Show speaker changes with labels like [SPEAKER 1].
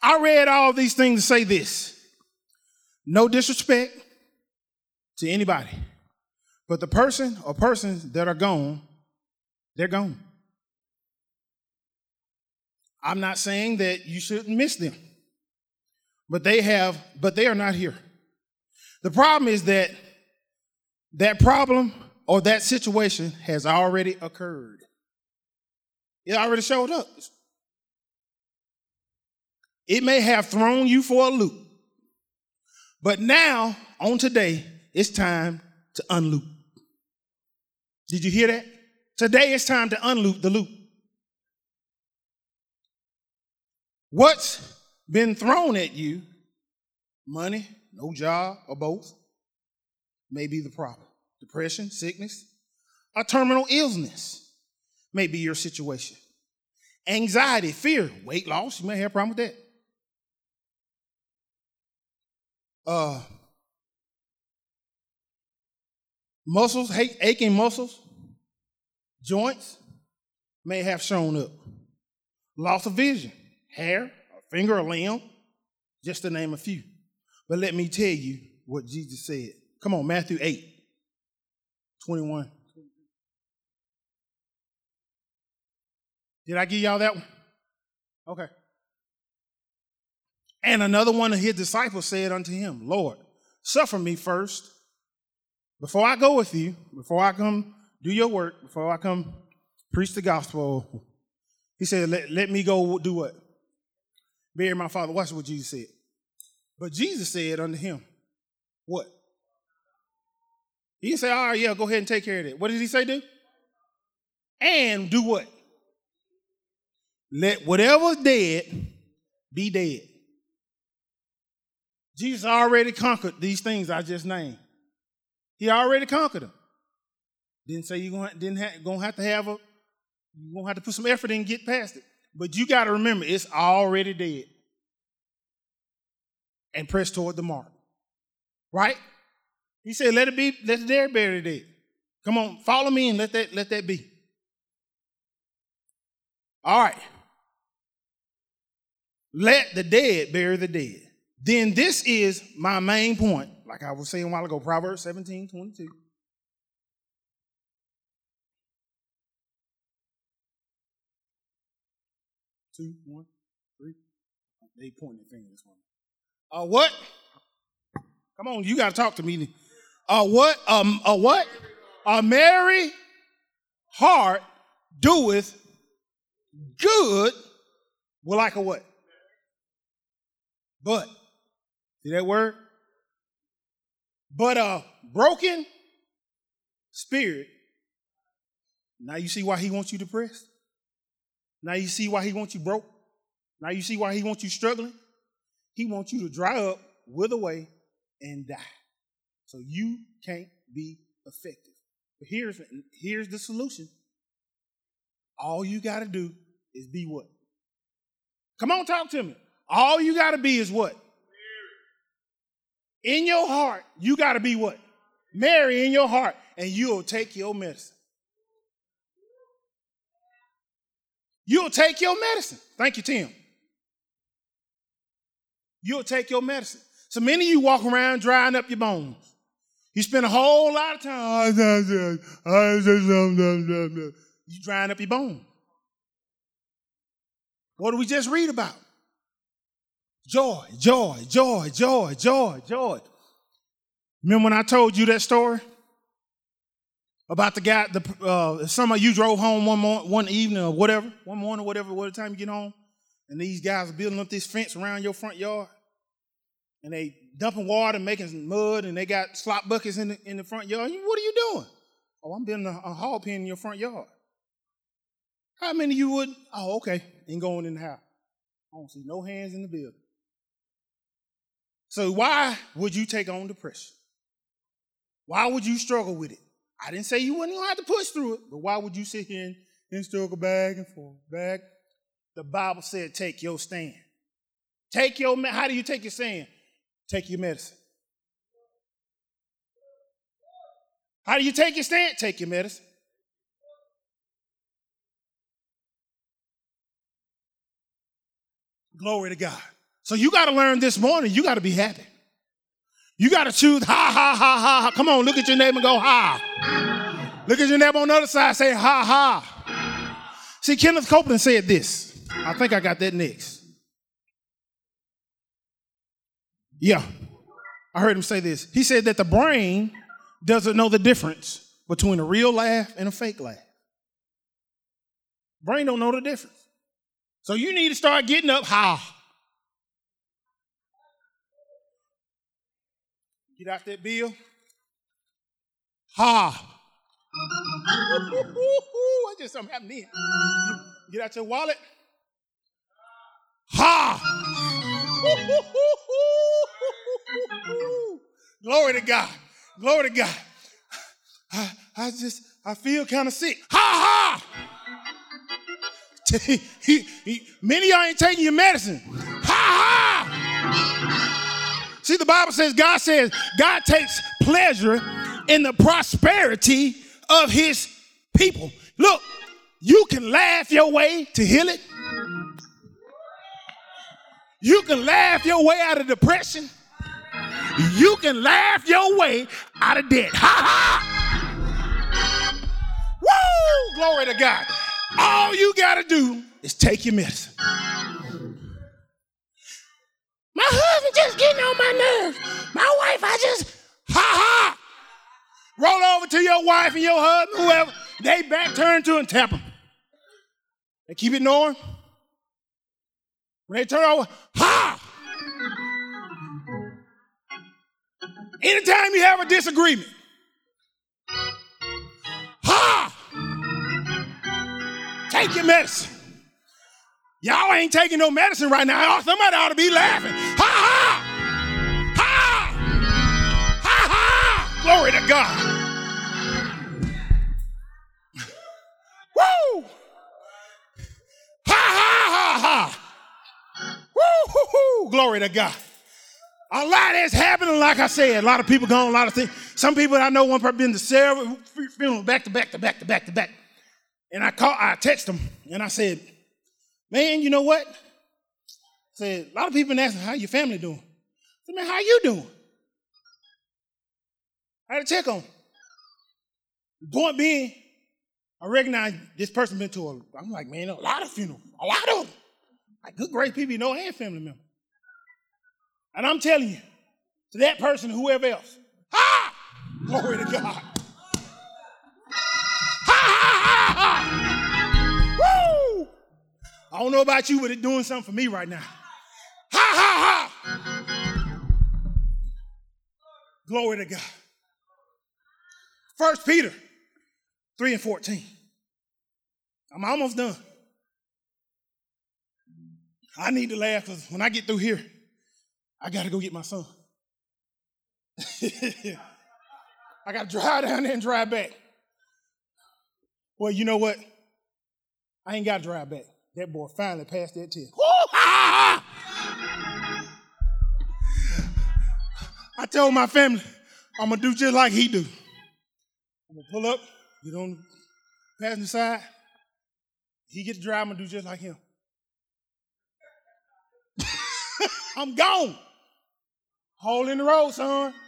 [SPEAKER 1] I read all these things to say this. No disrespect to anybody. But the person or persons that are gone, they're gone. I'm not saying that you shouldn't miss them. But they are not here. The problem is that problem or that situation has already occurred. It already showed up. It may have thrown you for a loop. But now, on today, it's time to unloop. Did you hear that? Today it's time to unloop the loop. What's been thrown at you, money, no job, or both, may be the problem. Depression, sickness, a terminal illness may be your situation. Anxiety, fear, weight loss, you may have a problem with that. Muscles, aching muscles, joints may have shown up. Loss of vision, hair, a finger, a limb, just to name a few. But let me tell you what Jesus said. Come on, Matthew 8:21. Did I give y'all that one? Okay. And another one of his disciples said unto him, Lord, suffer me first, before I go with you, before I come do your work, before I come preach the gospel. He said, let me go do what? Bury my father. Watch what Jesus said. But Jesus said unto him, what? He didn't say, all right, yeah, go ahead and take care of that. What did he say do? And do what? Let whatever's dead be dead. Jesus already conquered these things I just named. He already conquered them. Didn't say you're gonna have to put some effort in and get past it. But you got to remember, it's already dead. And press toward the mark. Right? He said, let the dead bury the dead. Come on, follow me and let that be. All right. Let the dead bury the dead. Then this is my main point, like I was saying a while ago, Proverbs 17:22. Two, one, three. They pointing their finger this one. What? Come on, you got to talk to me. What? What? A merry heart doeth good. Well, like a what? But. See that word? But a broken spirit. Now you see why he wants you depressed? Now you see why he wants you broke? Now you see why he wants you struggling? He wants you to dry up, wither away, and die. So you can't be effective. But here's the solution. All you got to do is be what? Come on, talk to me. All you got to be is what? In your heart, you got to be what? Mary in your heart, and you'll take your medicine. You'll take your medicine. Thank you, Tim. You'll take your medicine. So many of you walk around drying up your bones. You spend a whole lot of time, you drying up your bones. What did we just read about? Joy, joy, joy, joy, joy, joy. Remember when I told you that story? About the guy, some of you drove home one evening or whatever, one morning, whatever time you get home, and these guys are building up this fence around your front yard, and they dumping water, making mud, and they got slop buckets in the front yard. What are you doing? Oh, I'm building a hog pen in your front yard. How many of you would? Oh, okay, ain't going in the house. I don't see no hands in the building. So why would you take on depression? Why would you struggle with it? I didn't say you wouldn't have to push through it, but why would you sit here and struggle back and forth, back? The Bible said take your stand. How do you take your stand? Take your medicine. How do you take your stand? Take your medicine. Glory to God. So you got to learn this morning, you got to be happy. You got to choose ha, ha, ha, ha, ha. Come on, look at your neighbor and go ha. Look at your neighbor on the other side, say ha, ha. See, Kenneth Copeland said this. I think I got that next. Yeah, I heard him say this. He said that the brain doesn't know the difference between a real laugh and a fake laugh. Brain don't know the difference. So you need to start getting up, ha. Get out that bill. Ha. I just something happened here. Get out your wallet. Ha. Glory to God. Glory to God. I feel kind of sick. Ha ha. Many of y'all ain't taking your medicine. Ha ha. See, the Bible says, God takes pleasure in the prosperity of his people. Look, you can laugh your way to healing. You can laugh your way out of depression. You can laugh your way out of debt. Ha ha! Woo! Glory to God. All you got to do is take your medicine. My husband just getting on my nerves. My wife, I just, ha ha! Roll over to your wife and your husband, whoever. They back turn to and tap them. They keep ignoring. When they turn over, ha! Anytime you have a disagreement, ha! Take your medicine. Y'all ain't taking no medicine right now. Somebody ought to be laughing. Ha ha! Ha! Ha ha! Glory to God. Woo! Ha ha ha ha! Woo hoo hoo! Glory to God. A lot is happening, like I said. A lot of people gone, a lot of things. Some people I know, one person been to several funerals back to back to back to back to back. And I text them and I said, man, you know what? I said, a lot of people been asking, how your family doing? I said, man, how you doing? I had to check on them. The point being, I recognize this person been to I'm like, man, a lot of funerals, a lot of them. Like good, great people you know and family members. And I'm telling you, to that person, whoever else, ha! Glory to God. Ha ha ha ha! Woo! I don't know about you, but it's doing something for me right now. Ha ha ha! Glory to God. 1 Peter 3:14. I'm almost done. I need to laugh because when I get through here, I got to go get my son. I got to drive down there and drive back. Well, you know what? I ain't got to drive back. That boy finally passed that test. I told my family, I'm going to do just like he do. I'm going to pull up, get on the passenger side. He get to drive, I'm going to do just like him. I'm gone. Hole in the road, son.